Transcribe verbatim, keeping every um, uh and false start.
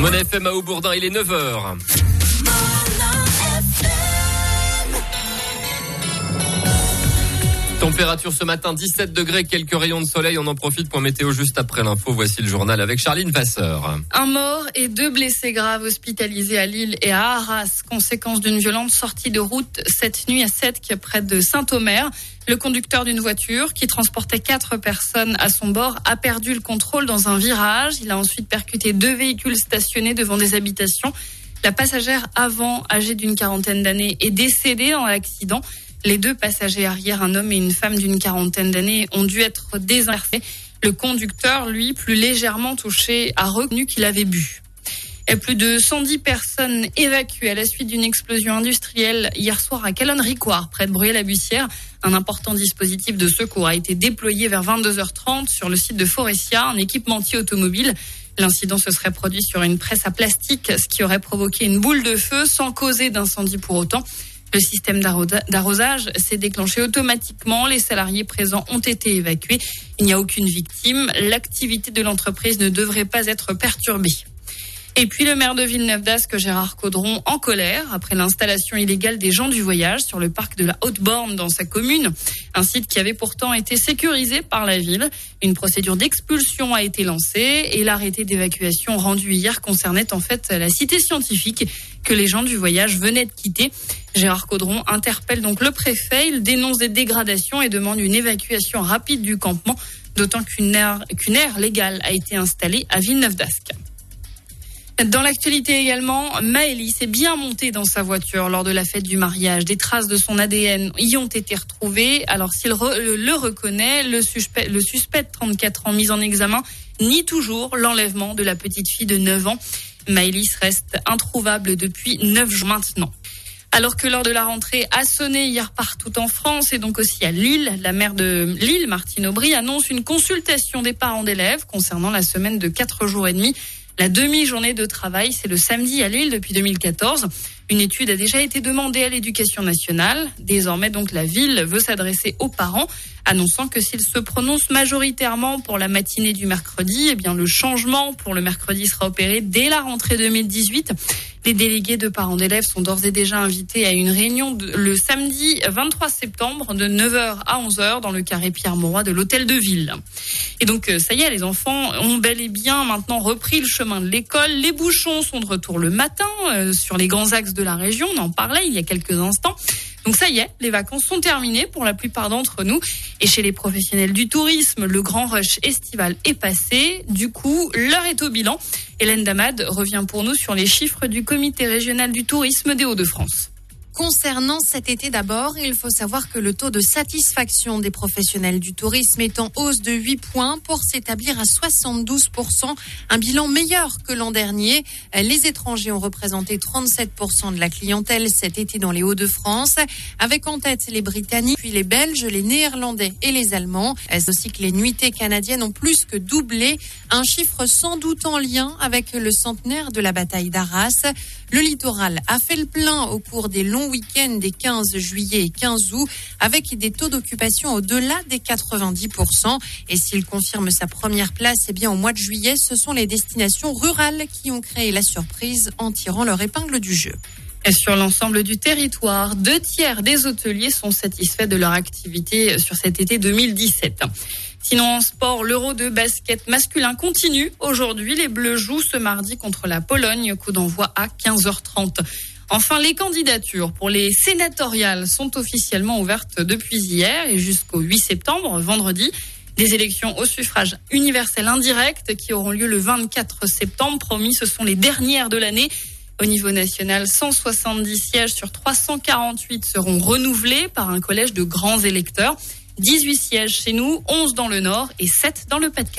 Monnaie F M à Aubourdin, il est neuf heures. Température ce matin, dix-sept degrés, quelques rayons de soleil. On en profite pour météo juste après l'info. Voici le journal avec Charline Vasseur. Un mort et deux blessés graves hospitalisés à Lille et à Arras, conséquence d'une violente sortie de route cette nuit à Sète, près de Saint-Omer. Le conducteur d'une voiture qui transportait quatre personnes à son bord a perdu le contrôle dans un virage. Il a ensuite percuté deux véhicules stationnés devant des habitations. La passagère avant, âgée d'une quarantaine d'années, est décédée dans l'accident. Les deux passagers arrière, un homme et une femme d'une quarantaine d'années, ont dû être désincarcérés. Le conducteur, lui, plus légèrement touché, a reconnu qu'il avait bu. Et plus de cent dix personnes évacuées à la suite d'une explosion industrielle hier soir à Calonne-Ricoire, près de Bruyères-la-Bussière. Un important dispositif de secours a été déployé vers vingt-deux heures trente sur le site de Forestia, un équipementier automobile. L'incident se serait produit sur une presse à plastique, ce qui aurait provoqué une boule de feu sans causer d'incendie pour autant. Le système d'arrosage s'est déclenché automatiquement. Les salariés présents ont été évacués. Il n'y a aucune victime. L'activité de l'entreprise ne devrait pas être perturbée. Et puis le maire de Villeneuve-d'Ascq, Gérard Caudron, en colère après l'installation illégale des gens du voyage sur le parc de la Haute-Borne dans sa commune. Un site qui avait pourtant été sécurisé par la ville. Une procédure d'expulsion a été lancée et l'arrêté d'évacuation rendu hier concernait en fait la cité scientifique que les gens du voyage venaient de quitter. Gérard Caudron interpelle donc le préfet. Il dénonce des dégradations et demande une évacuation rapide du campement, d'autant qu'une aire, qu'une aire légale a été installée à Villeneuve-d'Ascq. Dans l'actualité également, Maëlys est bien montée dans sa voiture lors de la fête du mariage. Des traces de son A D N y ont été retrouvées. Alors s'il re, le reconnaît, le suspect, le suspect de trente-quatre ans mis en examen nie toujours l'enlèvement de la petite fille de neuf ans. Maëlys reste introuvable depuis neuf jours maintenant. Alors que l'heure de la rentrée a sonné hier partout en France et donc aussi à Lille, la maire de Lille, Martine Aubry, annonce une consultation des parents d'élèves concernant la semaine de quatre jours et demi. La demi-journée de travail, c'est le samedi à Lille depuis deux mille quatorze. Une étude a déjà été demandée à l'Éducation nationale. Désormais, donc, la ville veut s'adresser aux parents, annonçant que s'ils se prononcent majoritairement pour la matinée du mercredi, eh bien, le changement pour le mercredi sera opéré dès la rentrée deux mille dix-huit. Les délégués de parents d'élèves sont d'ores et déjà invités à une réunion de, le samedi vingt-trois septembre de neuf heures à onze heures dans le carré Pierre-Mauroy de l'Hôtel de Ville. Et donc, ça y est, les enfants ont bel et bien maintenant repris le chemin de l'école. Les bouchons sont de retour le matin euh, sur les grands axes de la région. On en parlait il y a quelques instants. Donc ça y est, les vacances sont terminées pour la plupart d'entre nous. Et chez les professionnels du tourisme, le grand rush estival est passé. Du coup, l'heure est au bilan. Hélène Damad revient pour nous sur les chiffres du comité régional du tourisme des Hauts-de-France. Concernant cet été d'abord, il faut savoir que le taux de satisfaction des professionnels du tourisme est en hausse de huit points pour s'établir à soixante-douze pour cent, un bilan meilleur que l'an dernier. Les étrangers ont représenté trente-sept pour cent de la clientèle cet été dans les Hauts-de-France, avec en tête les Britanniques, puis les Belges, les Néerlandais et les Allemands. C'est aussi que les nuitées canadiennes ont plus que doublé, un chiffre sans doute en lien avec le centenaire de la bataille d'Arras. Le littoral a fait le plein au cours des longs week-end des quinze juillet et quinze août avec des taux d'occupation au-delà des quatre-vingt-dix pour cent. Et s'il confirme sa première place, eh bien au mois de juillet, ce sont les destinations rurales qui ont créé la surprise en tirant leur épingle du jeu. Et sur l'ensemble du territoire, deux tiers des hôteliers sont satisfaits de leur activité sur cet été deux mille dix-sept. Sinon, en sport, l'Euro de basket masculin continue. Aujourd'hui, les Bleus jouent ce mardi contre la Pologne. Coup d'envoi à quinze heures trente. Enfin, les candidatures pour les sénatoriales sont officiellement ouvertes depuis hier et jusqu'au huit septembre, vendredi. Des élections au suffrage universel indirect qui auront lieu le vingt-quatre septembre. Promis, ce sont les dernières de l'année. Au niveau national, cent soixante-dix sièges sur trois cent quarante-huit seront renouvelés par un collège de grands électeurs. dix-huit sièges chez nous, onze dans le Nord et sept dans le Pas-de-Calais.